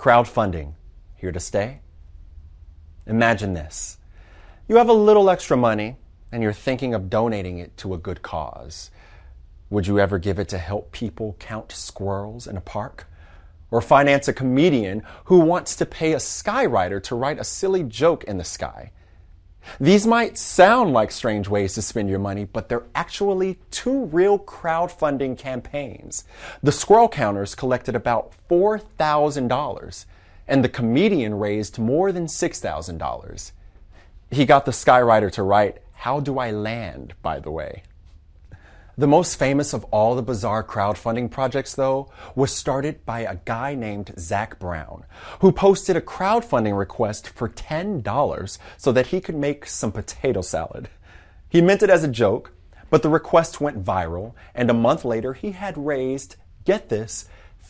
Crowdfunding, here to stay? Imagine this. You have a little extra money and you're thinking of donating it to a good cause. Would you ever give it to help people count squirrels in a park? Or finance a comedian who wants to pay a skywriter to write a silly joke in the sky? These might sound like strange ways to spend your money, but they're actually two real crowdfunding campaigns. The squirrel counters collected about $4,000, and the comedian raised more than $6,000. He got the skywriter to write, "How do I land," by the way. The most famous of all the bizarre crowdfunding projects, though, was started by a guy named Zach Brown, who posted a crowdfunding request for $10 so that he could make some potato salad. He meant it as a joke, but the request went viral, and a month later he had raised, get this,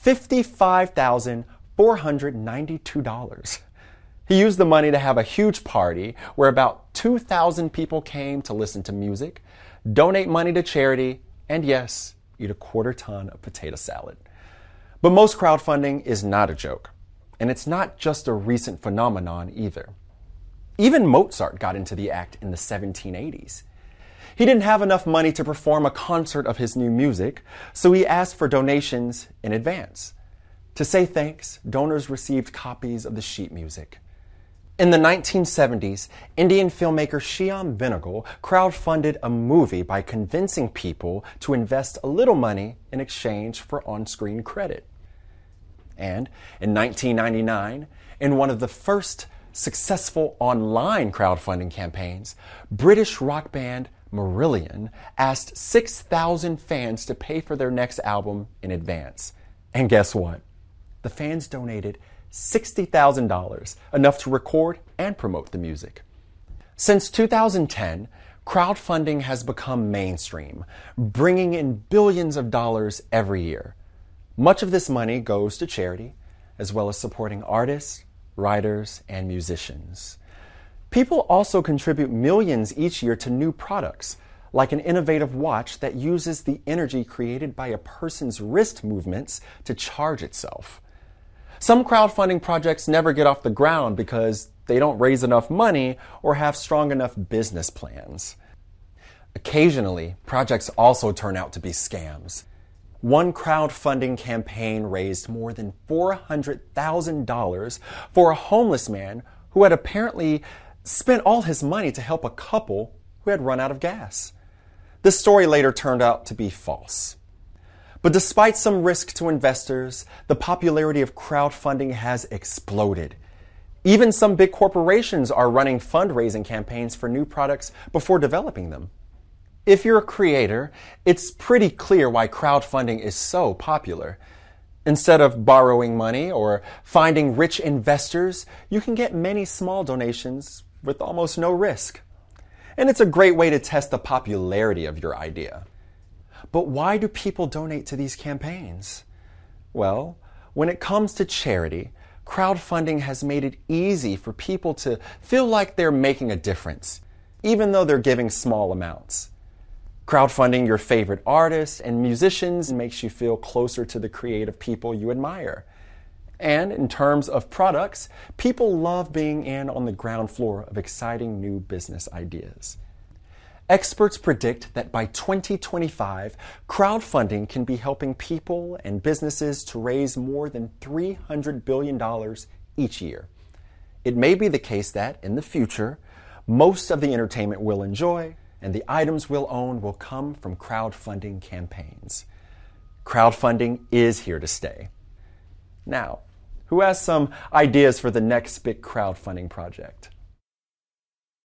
$55,492. He used the money to have a huge party where about 2,000 people came to listen to music, donate money to charity, and yes, eat a quarter ton of potato salad. But most crowdfunding is not a joke, and it's not just a recent phenomenon either. Even Mozart got into the act in the 1780s. He didn't have enough money to perform a concert of his new music, so he asked for donations in advance. To say thanks, donors received copies of the sheet music. In the 1970s, Indian filmmaker Shyam Benegal crowdfunded a movie by convincing people to invest a little money in exchange for on-screen credit. And in 1999, in one of the first successful online crowdfunding campaigns, British rock band Marillion asked 6,000 fans to pay for their next album in advance. And guess what? The fans donated $60,000, enough to record and promote the music. Since 2010, crowdfunding has become mainstream, bringing in billions of dollars every year. Much of this money goes to charity, as well as supporting artists, writers, and musicians. People also contribute millions each year to new products, like an innovative watch that uses the energy created by a person's wrist movements to charge itself. Some crowdfunding projects never get off the ground because they don't raise enough money or have strong enough business plans. Occasionally, projects also turn out to be scams. One crowdfunding campaign raised more than $400,000 for a homeless man who had apparently spent all his money to help a couple who had run out of gas. This story later turned out to be false. But despite some risk to investors, the popularity of crowdfunding has exploded. Even some big corporations are running fundraising campaigns for new products before developing them. If you're a creator, it's pretty clear why crowdfunding is so popular. Instead of borrowing money or finding rich investors, you can get many small donations with almost no risk. And it's a great way to test the popularity of your idea. But why do people donate to these campaigns? Well, when it comes to charity, crowdfunding has made it easy for people to feel like they're making a difference, even though they're giving small amounts. Crowdfunding your favorite artists and musicians makes you feel closer to the creative people you admire. And in terms of products, people love being in on the ground floor of exciting new business ideas. Experts predict that by 2025, crowdfunding can be helping people and businesses to raise more than $300 billion each year. It may be the case that, in the future, most of the entertainment we'll enjoy and the items we'll own will come from crowdfunding campaigns. Crowdfunding is here to stay. Now, who has some ideas for the next big crowdfunding project?